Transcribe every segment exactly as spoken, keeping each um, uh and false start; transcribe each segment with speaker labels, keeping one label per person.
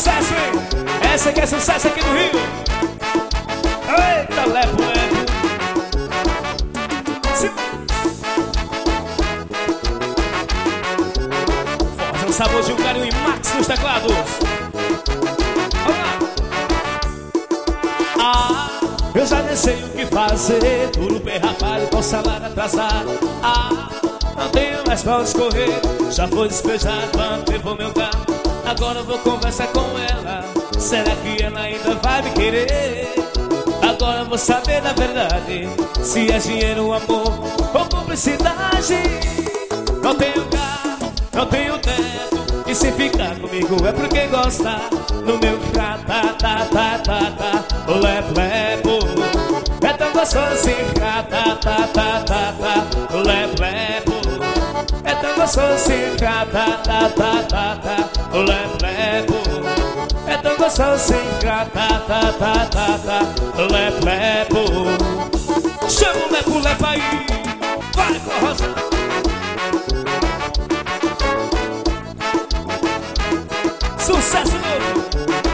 Speaker 1: sucesso, hein? Essa aqui é sucesso aqui no Rio. Eita, lepo, lepo. Se... Forza o sabor de um carinho e Max nos teclados. Vamos lá. Ah, eu já nem sei o que fazer. Duro bem rapaz, com salário atrasado. Ah, não tenho mais pra onde escorrer. Já foi despejado quando levou meu carro. Agora eu vou conversar com ela. Será que ela ainda vai me querer? Agora eu vou saber da verdade, se é dinheiro, amor ou cumplicidade. Não tenho carro, não tenho teto, e se ficar comigo é porque gosta. No meu tra ta ta ta ta ta, o lepo lepo é tão gostoso assim. Tra ta ta ta ta ta, o lepo lepo é tão gostoso assim. Tra ta ta ta ta ta, o lepo lepo é tão gostoso assim. Tra ta ta ta ta ta, o lepo lepo. Chama o lepo lepo aí, vai com a rosa. Sucesso novo.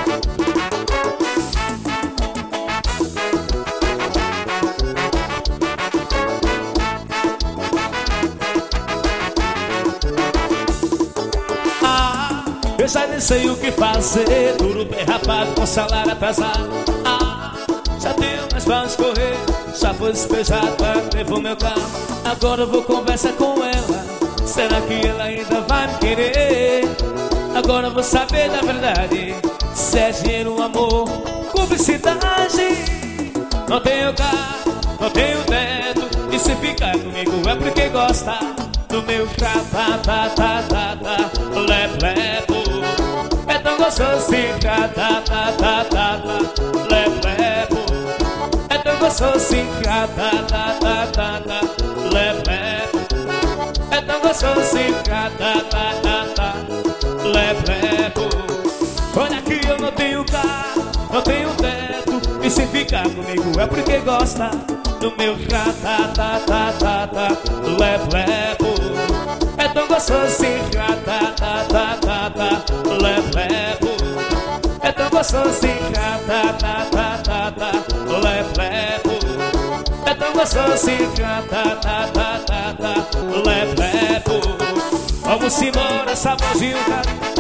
Speaker 1: Ah, eu já nem sei o que fazer. Duro bem rapado, com salário atrasado. Ah, já tenho mais pra escorrer. Já foi despejado, levou meu carro. Agora eu vou conversar com ela. Será que ela ainda vai me querer? Agora eu vou saber da verdade, se é dinheiro, amor, cumplicidade. Não tenho carro, não tenho teto, e se ficar comigo é porque gosta. Do meu tra ta ta ta ta ta, lepo lepo é tão gostoso assim. Tra ta ta ta ta ta, lepo lepo é tão gostoso assim. Tra ta ta ta ta ta, lepo lepo é tão gostoso assim. Tra ta ta ta ta, lepo lepo. Olha aqui, eu não tenho carro, não tenho teto, e se ficar comigo é porque gosta. Do meu tra ta ta ta ta ta, lepo lepo é tão gostoso assim. Tra ta ta ta ta ta, lepo lepo é tão gostoso assim. Tra ta ta ta ta ta, lepo lepo é tão gostoso assim. Tra ta ta ta ta ta, lepo lepo. Vamos embora, saborzinho, cara.